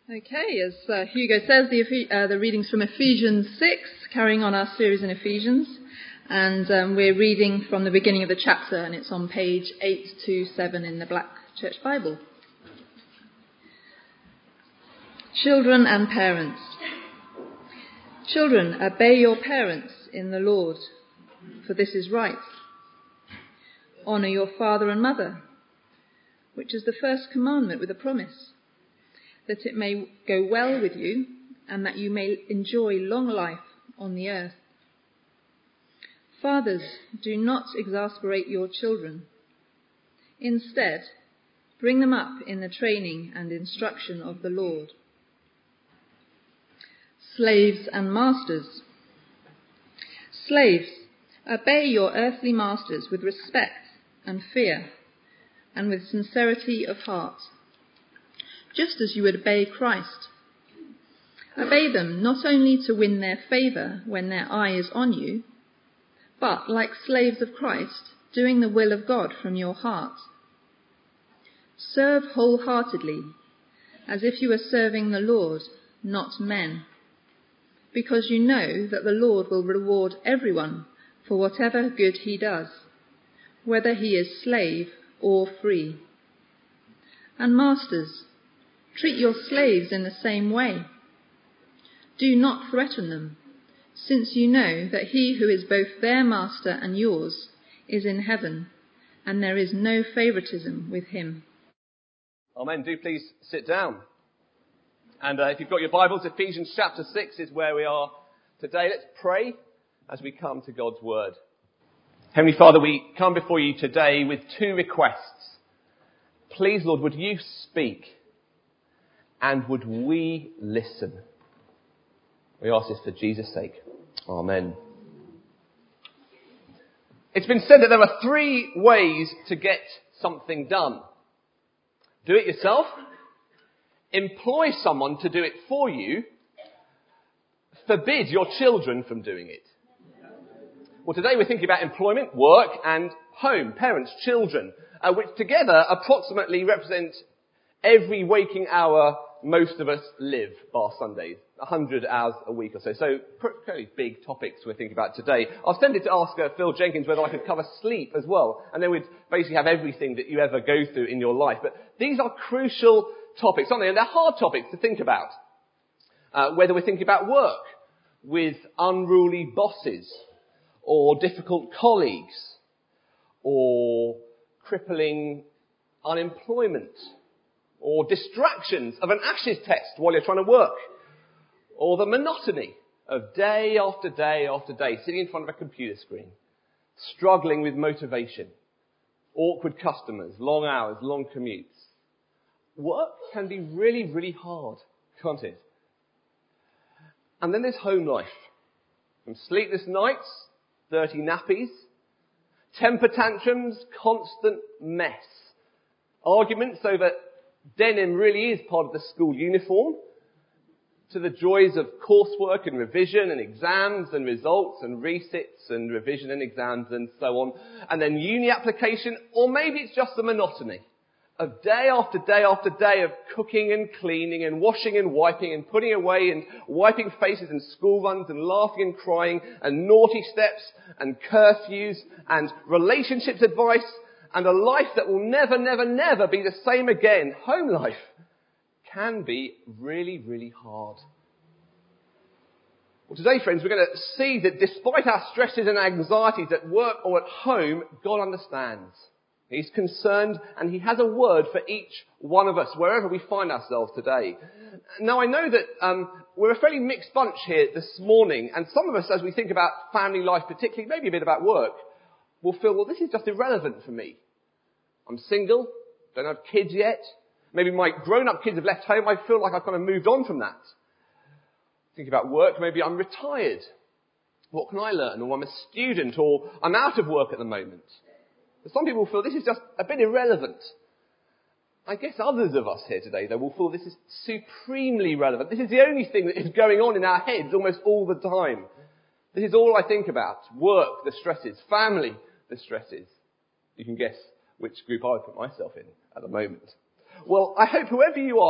Okay, as Hugo says, the reading's from Ephesians 6, carrying on our series in Ephesians, and we're reading from the beginning of the chapter, and it's on page 827 in the Black Church Bible. Children and parents. Children, obey your parents in the Lord, for this is right. Honour your father and mother, which is the first commandment with a promise, that it may go well with you, and that you may enjoy long life on the earth. Fathers, do not exasperate your children. Instead, bring them up in the training and instruction of the Lord. Slaves and masters. Slaves, obey your earthly masters with respect and fear, and with sincerity of heart, just as you would obey Christ. Obey them not only to win their favour when their eye is on you, but, like slaves of Christ, doing the will of God from your heart. Serve wholeheartedly, as if you were serving the Lord, not men, because you know that the Lord will reward everyone for whatever good he does, whether he is slave or free. And masters, treat your slaves in the same way. Do not threaten them, since you know that he who is both their master and yours is in heaven, and there is no favouritism with him. Amen. Do please sit down. And if you've got your Bibles, Ephesians chapter 6 is where we are today. Let's pray as we come to God's Word. Heavenly Father, we come before you today with two requests. Please, Lord, would you speak? And would we listen? We ask this for Jesus' sake. Amen. It's been said that there are three ways to get something done. Do it yourself, employ someone to do it for you, forbid your children from doing it. Well, today we're thinking about employment, work and home, parents, children, which together approximately represent every waking hour most of us live, bar Sundays, 100 hours a week or so. So, pretty big topics we're thinking about today. I was tempted to ask Phil Jenkins whether I could cover sleep as well, and then we'd basically have everything that you ever go through in your life. But these are crucial topics, aren't they? And they're hard topics to think about. Whether we're thinking about work with unruly bosses, or difficult colleagues, or crippling unemployment, or distractions of an ashes test while you're trying to work, or the monotony of day after day after day sitting in front of a computer screen, struggling with motivation, awkward customers, long hours, long commutes. Work can be really, really hard, can't it? And then there's home life. From sleepless nights, dirty nappies, temper tantrums, constant mess, arguments over denim really is part of the school uniform, to the joys of coursework and revision and exams and results and resits and revision and exams and so on. And then uni application, or maybe it's just the monotony of day after day after day of cooking and cleaning and washing and wiping and putting away and wiping faces and school runs and laughing and crying and naughty steps and curfews and relationships advice and a life that will never, never, never be the same again. Home life can be really, really hard. Well, today, friends, we're going to see that despite our stresses and anxieties at work or at home, God understands. He's concerned and he has a word for each one of us, wherever we find ourselves today. Now, I know that we're a fairly mixed bunch here this morning, and some of us, as we think about family life particularly, maybe a bit about work, will feel, well, this is just irrelevant for me. I'm single, don't have kids yet. Maybe my grown-up kids have left home. I feel like I've kind of moved on from that. Think about work. Maybe I'm retired. What can I learn? Or I'm a student, or I'm out of work at the moment. But some people feel this is just a bit irrelevant. I guess others of us here today, though, will feel this is supremely relevant. This is the only thing that is going on in our heads almost all the time. This is all I think about. Work, the stresses. Family, the stresses. You can guess which group I would put myself in at the moment. Well, I hope whoever you are,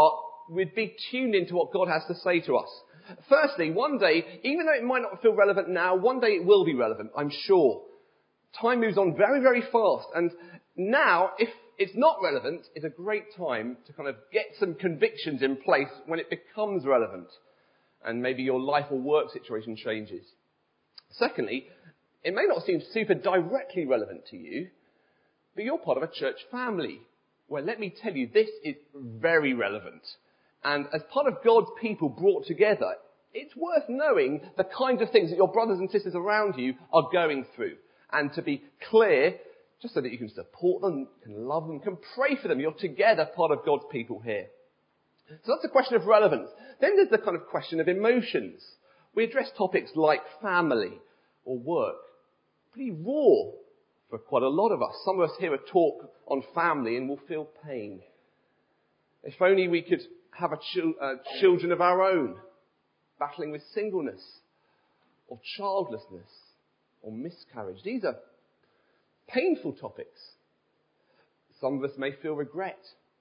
we'd be tuned into what God has to say to us. Firstly, one day, even though it might not feel relevant now, one day it will be relevant, I'm sure. Time moves on very, very fast. And now, if it's not relevant, it's a great time to kind of get some convictions in place when it becomes relevant. And maybe your life or work situation changes. Secondly, it may not seem super directly relevant to you, but you're part of a church family. Well, let me tell you, this is very relevant. And as part of God's people brought together, it's worth knowing the kinds of things that your brothers and sisters around you are going through. And to be clear, just so that you can support them, can love them, can pray for them. You're together part of God's people here. So that's a question of relevance. Then there's the kind of question of emotions. We address topics like family or work. Pretty raw for quite a lot of us. Some of us hear a talk on family and will feel pain. If only we could have children of our own, battling with singleness or childlessness or miscarriage. These are painful topics. Some of us may feel regret.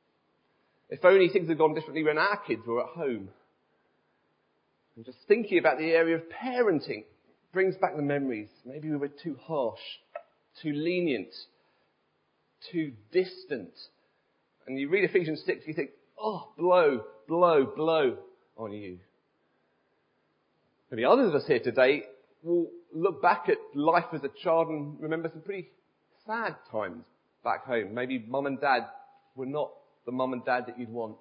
If only things had gone differently when our kids were at home. And just thinking about the area of parenting brings back the memories. Maybe we were too harsh, too lenient, too distant. And you read Ephesians 6, you think, oh, blow, blow, blow on you. Maybe others of us here today will look back at life as a child and remember some pretty sad times back home. Maybe mum and dad were not the mum and dad that you'd want.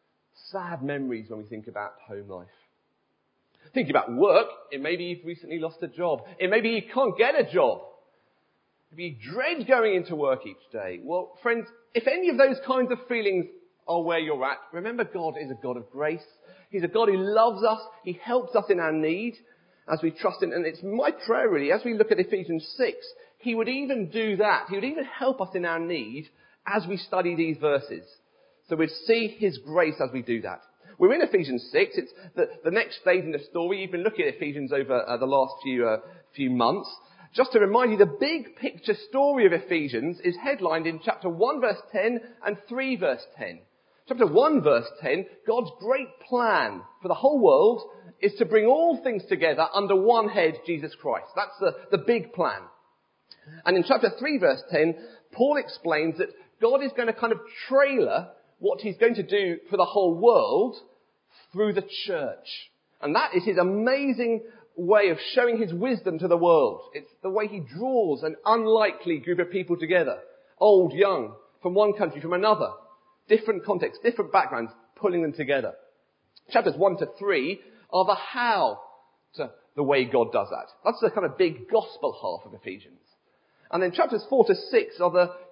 Sad memories when we think about home life. Thinking about work, it may be you've recently lost a job. It may be you can't get a job. Maybe you dread going into work each day. Well, friends, if any of those kinds of feelings are where you're at, remember God is a God of grace. He's a God who loves us. He helps us in our need as we trust Him. And it's my prayer really, as we look at Ephesians 6, He would even do that. He would even help us in our need as we study these verses. So we'd see His grace as we do that. We're in Ephesians 6. It's the next stage in the story. You've been looking at Ephesians over the last few months. Just to remind you, the big picture story of Ephesians is headlined in chapter 1 verse 10 and 3 verse 10. Chapter 1 verse 10, God's great plan for the whole world is to bring all things together under one head, Jesus Christ. That's the big plan. And in chapter 3 verse 10, Paul explains that God is going to kind of trailer what He's going to do for the whole world through the church. And that is His amazing way of showing His wisdom to the world. It's the way He draws an unlikely group of people together. Old, young, from one country, from another. Different contexts, different backgrounds, pulling them together. Chapters 1 to 3 are the how to the way God does that. That's the kind of big gospel half of Ephesians. And then chapters 4 to 6 are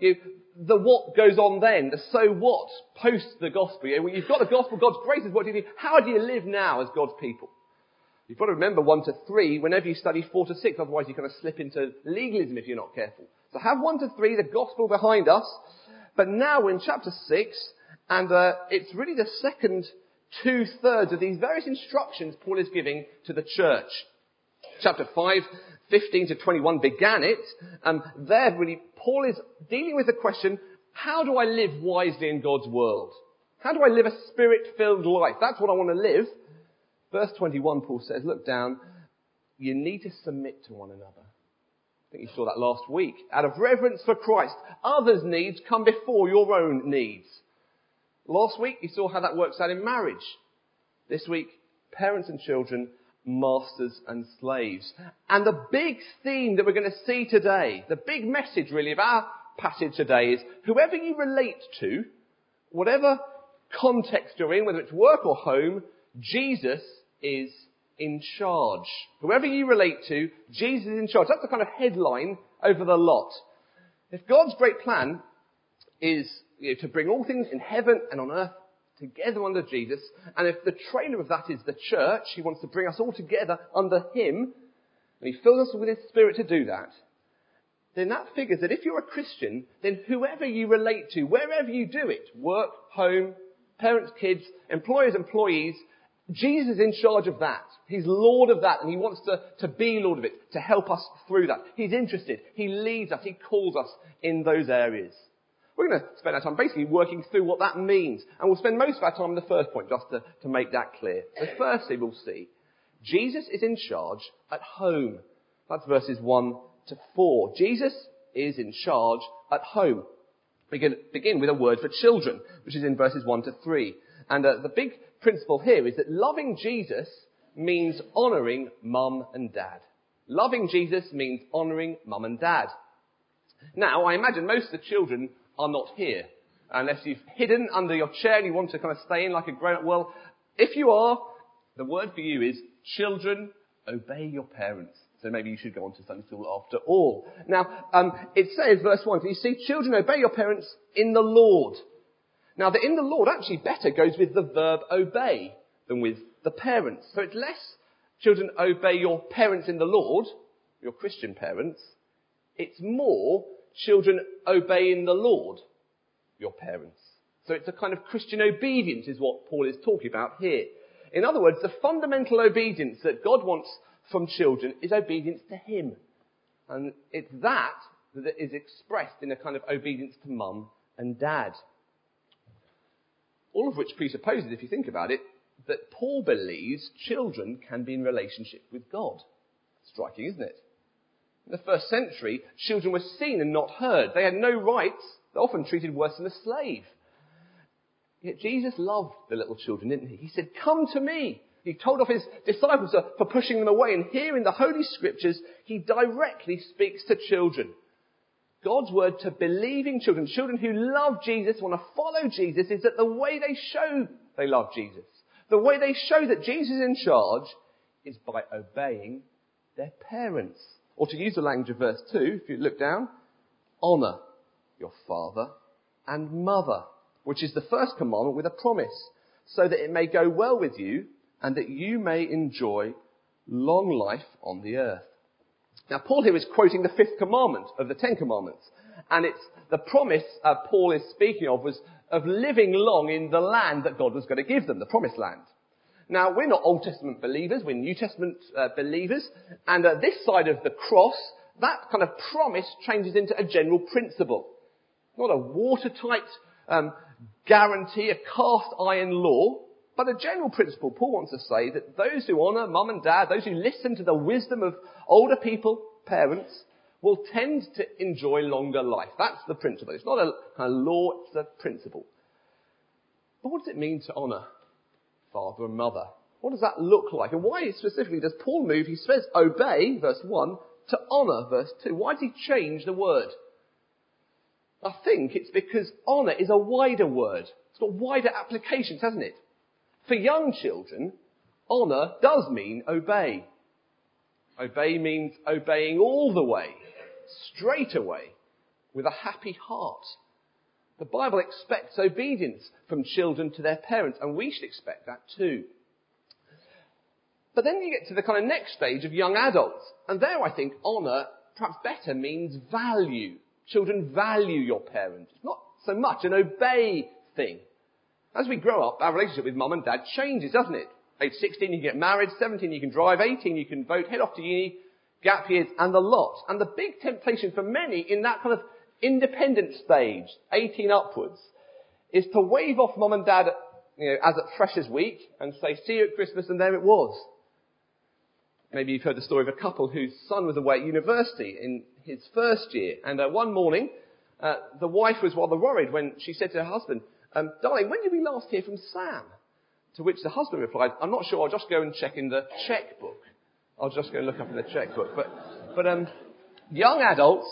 the what goes on then, the so what, post the gospel. You've got the gospel, God's grace is what do you do. How do you live now as God's people? You've got to remember 1 to 3 whenever you study 4 to 6, otherwise you kind of slip into legalism if you're not careful. So have 1 to 3, the gospel behind us. But now we're in chapter 6, and it's really the second 2/3 of these various instructions Paul is giving to the church. Chapter 5, 15 to 21 began it, and there really Paul is dealing with the question, how do I live wisely in God's world? How do I live a spirit-filled life? That's what I want to live. Verse 21, Paul says, look down, you need to submit to one another. I think you saw that last week. Out of reverence for Christ, others' needs come before your own needs. Last week, you saw how that works out in marriage. This week, parents and children, masters and slaves. And the big theme that we're going to see today, the big message really of our passage today is, whoever you relate to, whatever context you're in, whether it's work or home, Jesus is in charge. Whoever you relate to, Jesus is in charge. That's the kind of headline over the lot. If God's great plan is to bring all things in heaven and on earth together under Jesus, and if the trailer of that is the church, He wants to bring us all together under Him, and He fills us with His Spirit to do that, then that figures that if you're a Christian, then whoever you relate to, wherever you do it, work, home, parents, kids, employers, employees, Jesus is in charge of that. He's Lord of that, and He wants to be Lord of it, to help us through that. He's interested. He leads us. He calls us in those areas. We're going to spend our time basically working through what that means. And we'll spend most of our time on the first point, just to make that clear. So firstly, we'll see Jesus is in charge at home. That's verses 1 to 4. Jesus is in charge at home. We can begin with a word for children, which is in verses 1 to 3. And the big principle here is that loving Jesus means honouring mum and dad. Loving Jesus means honouring mum and dad. Now, I imagine most of the children are not here, unless you've hidden under your chair and you want to kind of stay in like a grown-up. Well, if you are, the word for you is children, obey your parents. So maybe you should go on to Sunday school after all. Now, it says, verse 1, can you see, children, obey your parents in the Lord. Now, the in the Lord actually better goes with the verb obey than with the parents. So it's less children, obey your parents in the Lord, your Christian parents. It's more children, obey in the Lord your parents. So it's a kind of Christian obedience is what Paul is talking about here. In other words, the fundamental obedience that God wants from children is obedience to him. And it's that is expressed in a kind of obedience to mum and dad. All of which presupposes, if you think about it, that Paul believes children can be in relationship with God. Striking, isn't it? In the first century, children were seen and not heard. They had no rights. They're often treated worse than a slave. Yet Jesus loved the little children, didn't he? He said, come to me. He told off his disciples for pushing them away. And here in the Holy Scriptures, he directly speaks to children. God's word to believing children, children who love Jesus, want to follow Jesus, is that the way they show they love Jesus, the way they show that Jesus is in charge, is by obeying their parents. Or to use the language of verse 2, if you look down, honour your father and mother, which is the first commandment with a promise, so that it may go well with you and that you may enjoy long life on the earth. Now, Paul here is quoting the fifth commandment of the Ten Commandments. And it's the promise Paul is speaking of was of living long in the land that God was going to give them, the promised land. Now, we're not Old Testament believers, we're New Testament believers. And this side of the cross, that kind of promise changes into a general principle. Not a watertight guarantee, a cast iron law, but a general principle. Paul wants to say that those who honour mum and dad, those who listen to the wisdom of older people, parents, will tend to enjoy longer life. That's the principle. It's not a law, it's a principle. But what does it mean to honour father and mother? What does that look like? And why specifically does Paul move, he says obey, verse 1, to honour, verse 2? Why does he change the word? I think it's because honour is a wider word. It's got wider applications, hasn't it? For young children, honour does mean obey. Obey means obeying all the way, straight away, with a happy heart. The Bible expects obedience from children to their parents, and we should expect that too. But then you get to the kind of next stage of young adults, and there I think honour, perhaps better, means value. Children value your parents. It's not so much an obey thing. As we grow up, our relationship with mum and dad changes, doesn't it? Age 16 you can get married, 17 you can drive, 18 you can vote, head off to uni, gap years and the lot. And the big temptation for many in that kind of independent stage, 18 upwards, is to wave off mum and dad, as at Freshers Week and say, see you at Christmas, and there it was. Maybe you've heard the story of a couple whose son was away at university in his first year. And one morning, the wife was rather worried when she said to her husband, darling, when did we last hear from Sam? To which the husband replied, I'm not sure, I'll just go and check in the checkbook. I'll just go and look up in the checkbook. But young adults,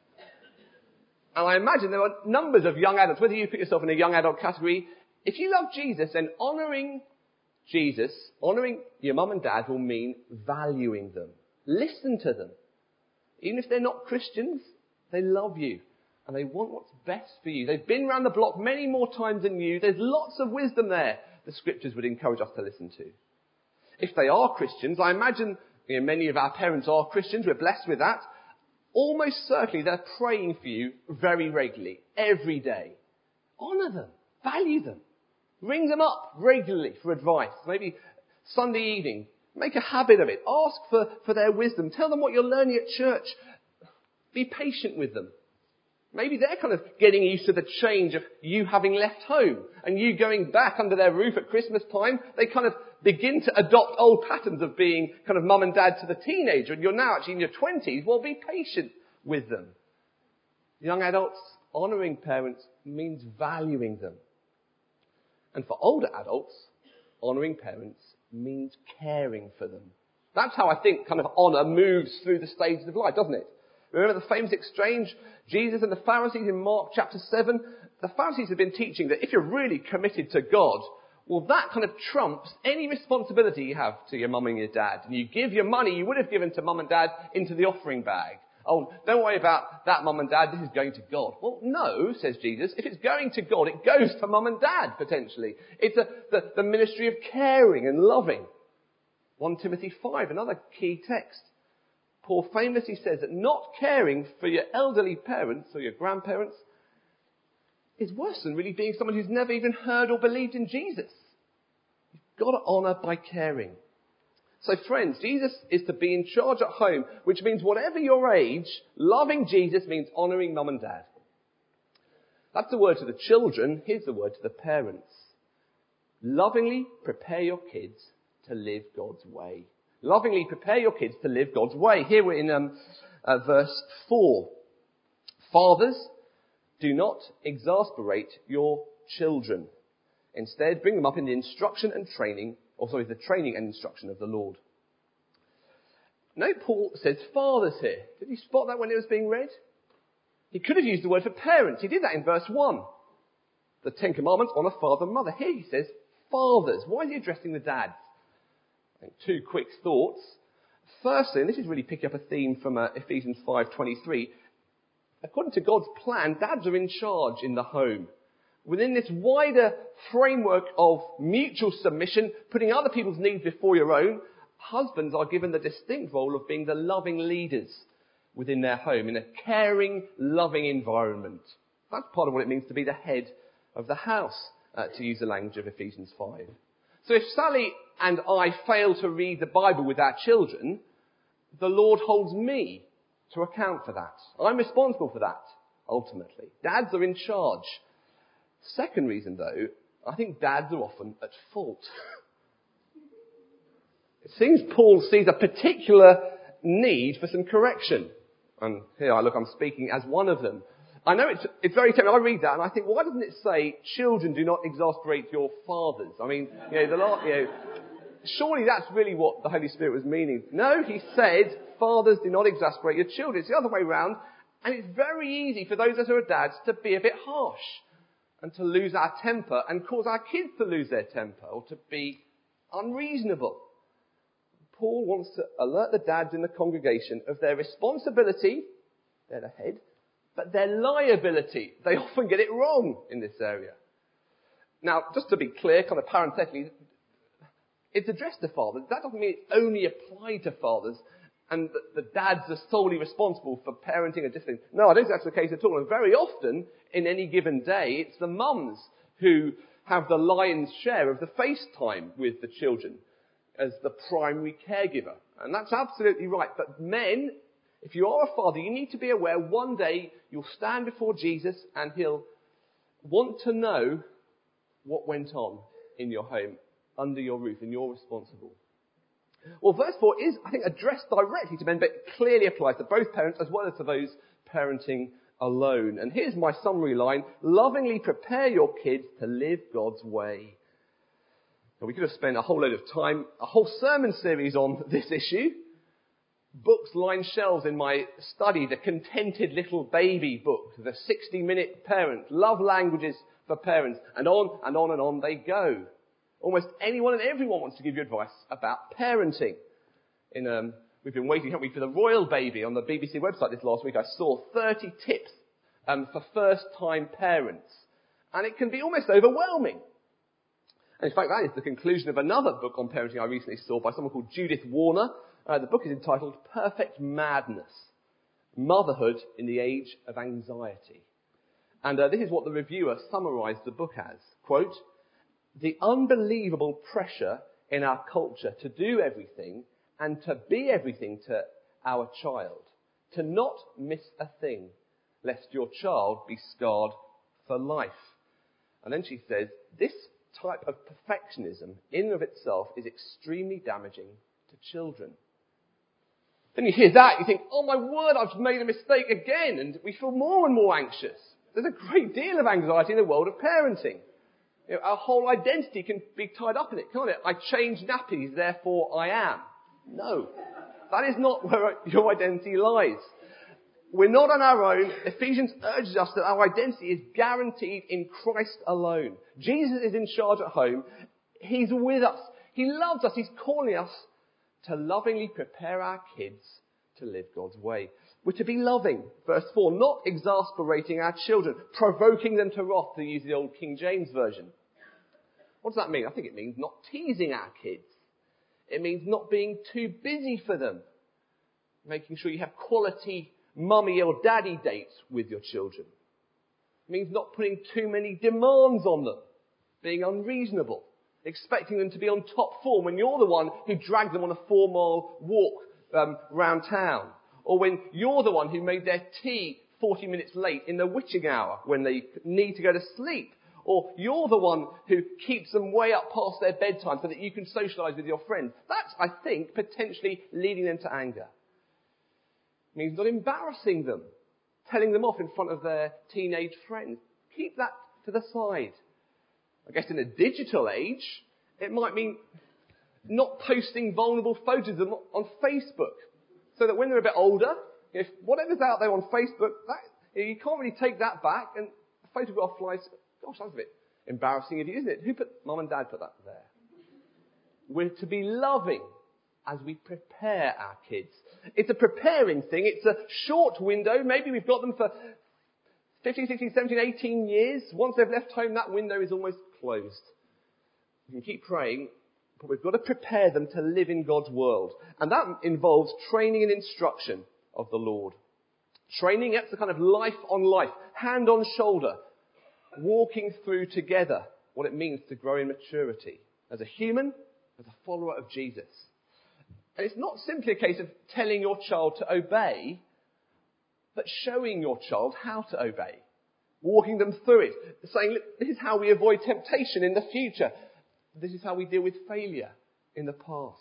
and I imagine there are numbers of young adults, whether you put yourself in a young adult category, if you love Jesus, then honouring Jesus, honouring your mum and dad will mean valuing them. Listen to them. Even if they're not Christians, they love you. And they want what's best for you. They've been round the block many more times than you. There's lots of wisdom there the Scriptures would encourage us to listen to. If they are Christians, I imagine many of our parents are Christians. We're blessed with that. Almost certainly they're praying for you very regularly, every day. Honour them. Value them. Ring them up regularly for advice. Maybe Sunday evening. Make a habit of it. Ask for their wisdom. Tell them what you're learning at church. Be patient with them. Maybe they're kind of getting used to the change of you having left home and you going back under their roof at Christmas time. They kind of begin to adopt old patterns of being kind of mum and dad to the teenager, and you're now actually in your 20s. Well, be patient with them. Young adults, honouring parents means valuing them. And for older adults, honouring parents means caring for them. That's how I think kind of honour moves through the stages of life, doesn't it? Remember the famous exchange, Jesus and the Pharisees in Mark chapter 7? The Pharisees have been teaching that if you're really committed to God, well, that kind of trumps any responsibility you have to your mum and your dad. And you give your money you would have given to mum and dad into the offering bag. Oh, don't worry about that, mum and dad, this is going to God. Well, no, says Jesus. If it's going to God, it goes to mum and dad, potentially. It's the ministry of caring and loving. 1 Timothy 5, another key text. Paul famously says that not caring for your elderly parents or your grandparents is worse than really being someone who's never even heard or believed in Jesus. You've got to honour by caring. So friends, Jesus is to be in charge at home, which means whatever your age, loving Jesus means honouring mum and dad. That's the word to the children. Here's the word to the parents. Lovingly prepare your kids to live God's way. Lovingly prepare your kids to live God's way. Here we're in verse 4. Fathers, do not exasperate your children. Instead, bring them up in the instruction and training, the training and instruction of the Lord. Note Paul says fathers here. Did you spot that when it was being read? He could have used the word for parents. He did that in verse 1. The Ten Commandments, honour father and mother. Here he says fathers. Why is he addressing the dads? Two quick thoughts. Firstly, and this is really picking up a theme from Ephesians 5:23, according to God's plan, dads are in charge in the home. Within this wider framework of mutual submission, putting other people's needs before your own, husbands are given the distinct role of being the loving leaders within their home, in a caring, loving environment. That's part of what it means to be the head of the house, to use the language of Ephesians 5. So if Sally and I fail to read the Bible with our children, the Lord holds me to account for that. I'm responsible for that, ultimately. Dads are in charge. Second reason, though, I think dads are often at fault. It seems Paul sees a particular need for some correction. And here I'm speaking as one of them. I know it's very tempting. I read that and I think, why doesn't it say, children, do not exasperate your fathers? I mean, surely that's really what the Holy Spirit was meaning. No, he said, fathers, do not exasperate your children. It's the other way round. And it's very easy for those that are dads to be a bit harsh and to lose our temper and cause our kids to lose their temper or to be unreasonable. Paul wants to alert the dads in the congregation of their responsibility, they're the head, but their liability. They often get it wrong in this area. Now, just to be clear, kind of parenthetically, it's addressed to fathers. That doesn't mean it's only applied to fathers and the dads are solely responsible for parenting and discipline. No, I don't think that's the case at all. And very often, in any given day, it's the mums who have the lion's share of the face time with the children as the primary caregiver. And that's absolutely right. But men, if you are a father, you need to be aware one day you'll stand before Jesus and he'll want to know what went on in your home, under your roof, and you're responsible. Well, verse 4 is, I think, addressed directly to men, but clearly applies to both parents as well as to those parenting alone. And here's my summary line. Lovingly prepare your kids to live God's way. Now, we could have spent a whole load of time, a whole sermon series on this issue. Books line shelves in my study, the Contented Little Baby book, the 60-minute parent, love languages for parents, and on and on and on they go. Almost anyone and everyone wants to give you advice about parenting. We've been waiting, haven't we, for the royal baby on the BBC website this last week. I saw 30 tips for first-time parents. And it can be almost overwhelming. And in fact, that is the conclusion of another book on parenting I recently saw by someone called Judith Warner. The book is entitled Perfect Madness: Motherhood in the Age of Anxiety. And this is what the reviewer summarised the book as. Quote, "The unbelievable pressure in our culture to do everything and to be everything to our child, to not miss a thing, lest your child be scarred for life. And then she says, this type of perfectionism in and of itself is extremely damaging to children. Then you hear that, you think, oh my word, I've made a mistake again, and we feel more and more anxious. There's a great deal of anxiety in the world of parenting. You know, our whole identity can be tied up in it, can't it? I change nappies, therefore I am. No, that is not where your identity lies. We're not on our own. Ephesians urges us that our identity is guaranteed in Christ alone. Jesus is in charge at home. He's with us. He loves us. He's calling us to lovingly prepare our kids to live God's way. We're to be loving, verse 4, not exasperating our children, provoking them to wrath, to use the old King James Version. What does that mean? I think it means not teasing our kids. It means not being too busy for them. Making sure you have quality mummy or daddy dates with your children. It means not putting too many demands on them. Being unreasonable. Expecting them to be on top form when you're the one who dragged them on a 4-mile walk round town. Or when you're the one who made their tea 40 minutes late in the witching hour when they need to go to sleep. Or you're the one who keeps them way up past their bedtime so that you can socialise with your friends. That's, I think, potentially leading them to anger. It means not embarrassing them, telling them off in front of their teenage friends. Keep that to the side. I guess in a digital age, it might mean not posting vulnerable photos of them on Facebook. So that when they're a bit older, if whatever's out there on Facebook, you can't really take that back, and a photograph flies. Gosh, that's a bit embarrassing of you, isn't it? Mum and Dad put that there. We're to be loving as we prepare our kids. It's a preparing thing. It's a short window. Maybe we've got them for 15, 16, 17, 18 years. Once they've left home, that window is almost closed. We can keep praying, but we've got to prepare them to live in God's world. And that involves training and instruction of the Lord. Training, that's the kind of life on life, hand on shoulder, walking through together what it means to grow in maturity as a human, as a follower of Jesus. And it's not simply a case of telling your child to obey, but showing your child how to obey. Walking them through it. Saying, look, this is how we avoid temptation in the future. This is how we deal with failure in the past.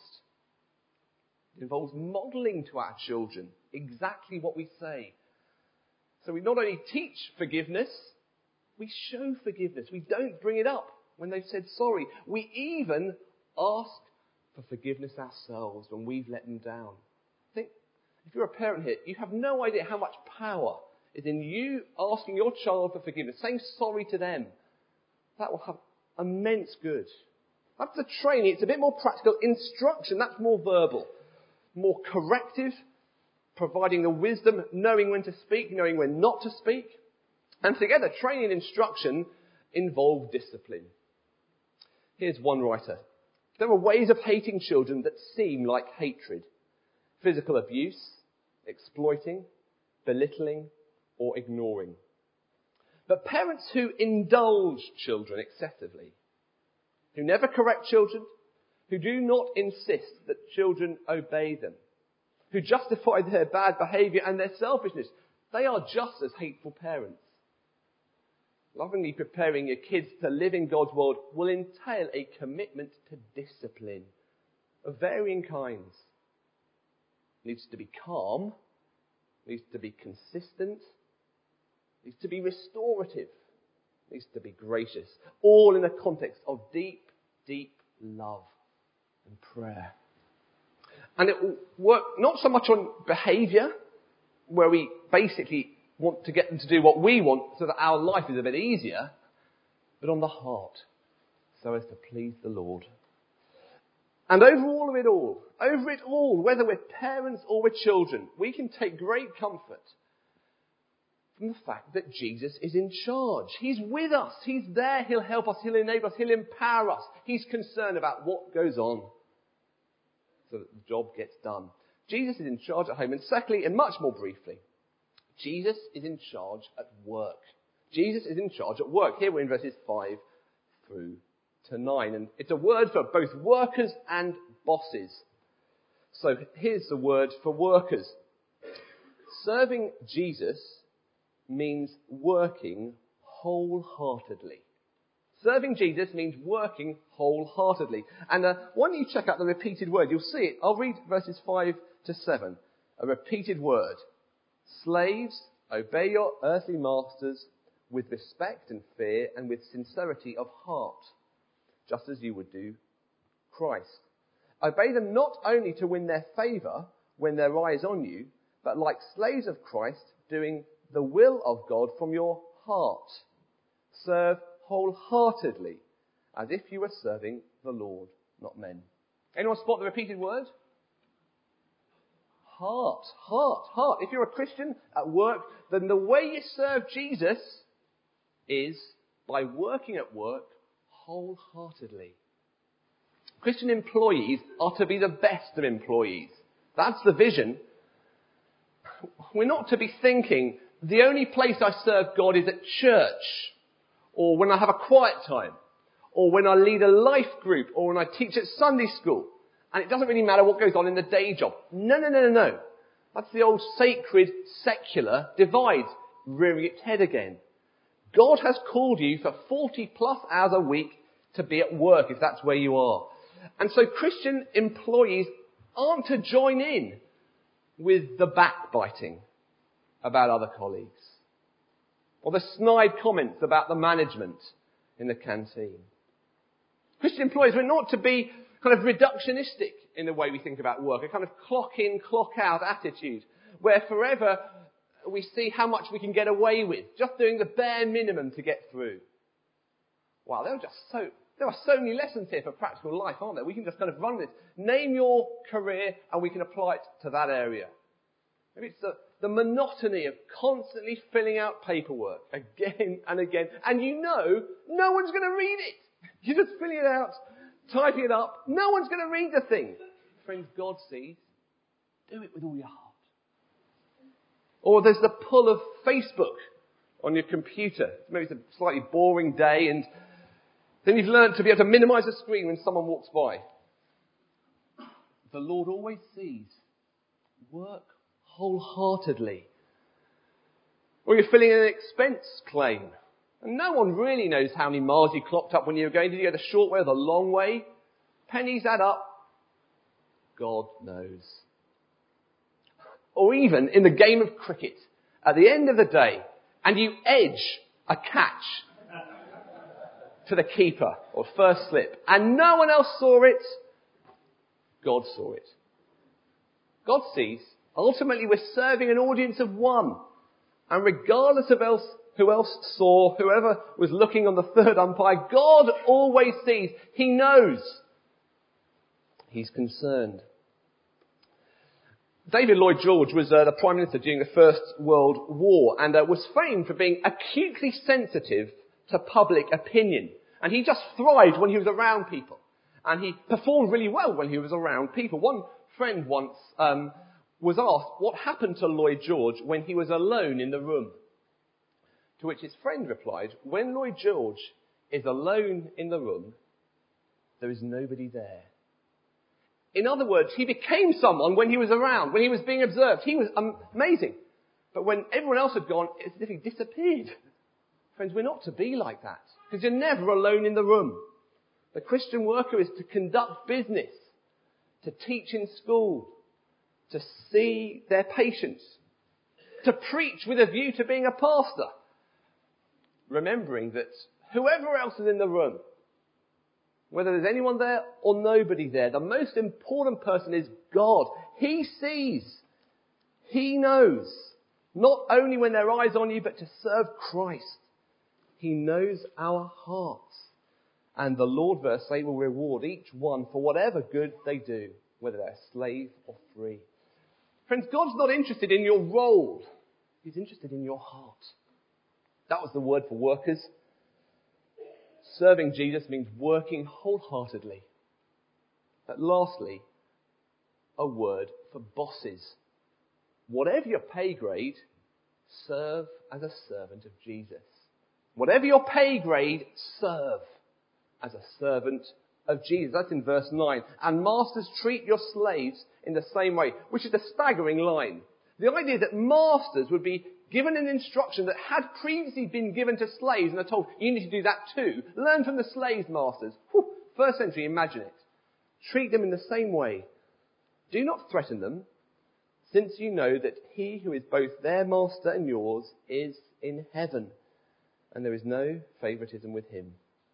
It involves modelling to our children exactly what we say. So we not only teach forgiveness, we show forgiveness. We don't bring it up when they've said sorry. We even ask for forgiveness ourselves when we've let them down. I think if you're a parent here, you have no idea how much power is in you asking your child for forgiveness, saying sorry to them. That will have immense good. That's the training. It's a bit more practical. Instruction, that's more verbal, more corrective, providing the wisdom, knowing when to speak, knowing when not to speak. And together, training and instruction involve discipline. Here's one writer. There are ways of hating children that seem like hatred. Physical abuse, exploiting, belittling, or ignoring. But parents who indulge children excessively, who never correct children, who do not insist that children obey them, who justify their bad behaviour and their selfishness, they are just as hateful parents. Lovingly preparing your kids to live in God's world will entail a commitment to discipline of varying kinds. It needs to be calm, needs to be consistent, needs to be restorative, needs to be gracious, all in the context of deep, deep love and prayer. And it will work not so much on behaviour, where we basically want to get them to do what we want so that our life is a bit easier, but on the heart, so as to please the Lord. And over it all, whether we're parents or we're children, we can take great comfort from the fact that Jesus is in charge. He's with us. He's there. He'll help us. He'll enable us. He'll empower us. He's concerned about what goes on so that the job gets done. Jesus is in charge at home. And secondly, and much more briefly, Jesus is in charge at work. Jesus is in charge at work. Here we're in verses 5 through to 9. And it's a word for both workers and bosses. So here's the word for workers. Serving Jesus means working wholeheartedly. Serving Jesus means working wholeheartedly. And why don't you check out the repeated word? You'll see it. I'll read verses 5 to 7. A repeated word. Slaves, obey your earthly masters with respect and fear and with sincerity of heart, just as you would do Christ. Obey them not only to win their favour when their eye is on you, but like slaves of Christ, doing the will of God from your heart. Serve wholeheartedly, as if you were serving the Lord, not men. Anyone spot the repeated word? Heart, heart, heart. If you're a Christian at work, then the way you serve Jesus is by working at work wholeheartedly. Christian employees are to be the best of employees. That's the vision. We're not to be thinking, the only place I serve God is at church, or when I have a quiet time, or when I lead a life group, or when I teach at Sunday school. And it doesn't really matter what goes on in the day job. No. That's the old sacred, secular divide rearing its head again. God has called you for 40 plus hours a week to be at work, if that's where you are. And so Christian employees aren't to join in with the backbiting about other colleagues, or the snide comments about the management in the canteen. Christian employees, we're not to be kind of reductionistic in the way we think about work, a kind of clock in, clock out attitude, where forever we see how much we can get away with, just doing the bare minimum to get through. Wow, there are so many lessons here for practical life, aren't there? We can just kind of run with it. Name your career and we can apply it to that area. Maybe it's the monotony of constantly filling out paperwork again and again. And you know, no one's going to read it. You're just filling it out, typing it up. No one's going to read the thing. Friends, God sees. Do it with all your heart. Or there's the pull of Facebook on your computer. Maybe it's a slightly boring day, and then you've learned to be able to minimize the screen when someone walks by. The Lord always sees. Work wholeheartedly. Or you're filling in an expense claim, and no one really knows how many miles you clocked up when you were going. Did you go the short way or the long way? Pennies add up. God knows. Or even in the game of cricket, at the end of the day, and you edge a catch to the keeper, or first slip, and no one else saw it, God saw it. God sees. Ultimately, we're serving an audience of one. And regardless of who else saw, whoever was looking on the third umpire, God always sees. He knows. He's concerned. David Lloyd George was the Prime Minister during the First World War, and was famed for being acutely sensitive to public opinion. And he just thrived when he was around people. And he performed really well when he was around people. One friend once was asked what happened to Lloyd George when he was alone in the room. To which his friend replied, when Lloyd George is alone in the room, there is nobody there. In other words, he became someone when he was around, when he was being observed. He was amazing. But when everyone else had gone, it's as if he disappeared. Friends, we're not to be like that, because you're never alone in the room. The Christian worker is to conduct business, to teach in school, to see their patients, to preach with a view to being a pastor, remembering that whoever else is in the room, whether there's anyone there or nobody there, the most important person is God. He sees. He knows. Not only when their eyes on you, but to serve Christ. He knows our hearts. And the Lord, verse 8, will reward each one for whatever good they do, whether they're slave or free. Friends, God's not interested in your role. He's interested in your heart. That was the word for workers. Serving Jesus means working wholeheartedly. But lastly, a word for bosses. Whatever your pay grade, serve as a servant of Jesus. Whatever your pay grade, serve as a servant of Jesus. That's in verse 9. And masters, treat your slaves in the same way, which is a staggering line. The idea that masters would be given an instruction that had previously been given to slaves and are told, you need to do that too. Learn from the slaves' masters. Whew, first century, imagine it. Treat them in the same way. Do not threaten them, since you know that he who is both their master and yours is in heaven, and there is no favoritism with him.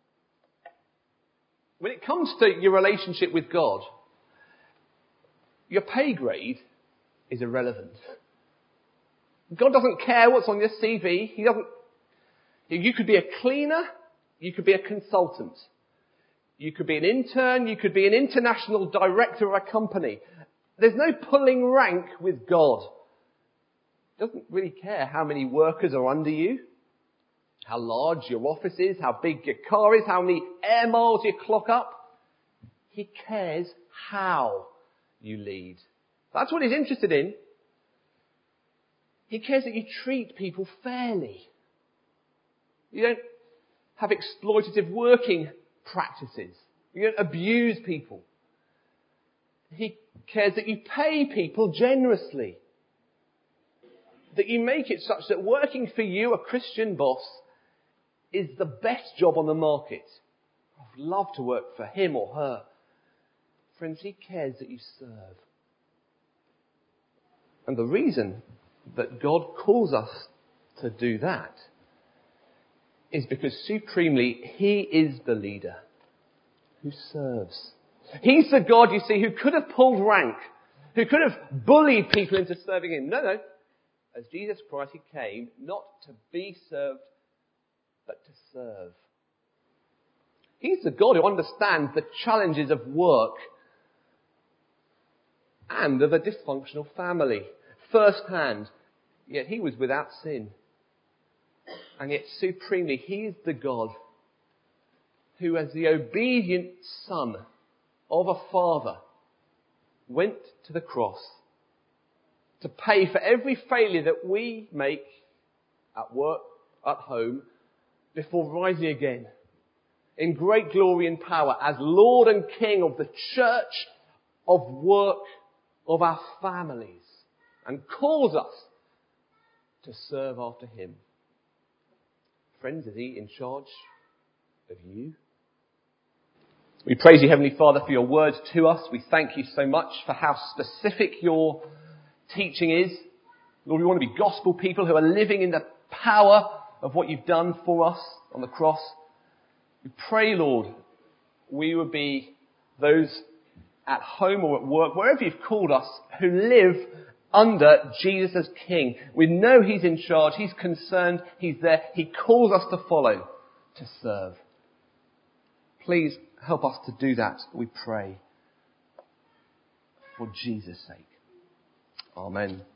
When it comes to your relationship with God, your pay grade is irrelevant. God doesn't care what's on your CV. You could be a cleaner, you could be a consultant. You could be an intern, you could be an international director of a company. There's no pulling rank with God. He doesn't really care how many workers are under you, how large your office is, how big your car is, how many air miles you clock up. He cares how you lead. That's what he's interested in. He cares that you treat people fairly. You don't have exploitative working practices. You don't abuse people. He cares that you pay people generously. That you make it such that working for you, a Christian boss, is the best job on the market. I'd love to work for him or her. Friends, he cares that you serve. And the reason that God calls us to do that is because supremely he is the leader who serves. He's the God, you see, who could have pulled rank, who could have bullied people into serving him. No. As Jesus Christ, he came not to be served, but to serve. He's the God who understands the challenges of work and of a dysfunctional family firsthand. Yet he was without sin. And yet supremely, he is the God who, as the obedient son of a father, went to the cross to pay for every failure that we make at work, at home, before rising again in great glory and power as Lord and King of the church, of work, of our families, and calls us to serve after him. Friends, is he in charge of you? We praise you, Heavenly Father, for your words to us. We thank you so much for how specific your teaching is. Lord, we want to be gospel people who are living in the power of what you've done for us on the cross. We pray, Lord, we would be those at home or at work, wherever you've called us, who live under Jesus as King. We know he's in charge, he's concerned, he's there, he calls us to follow, to serve. Please help us to do that, we pray. For Jesus' sake. Amen.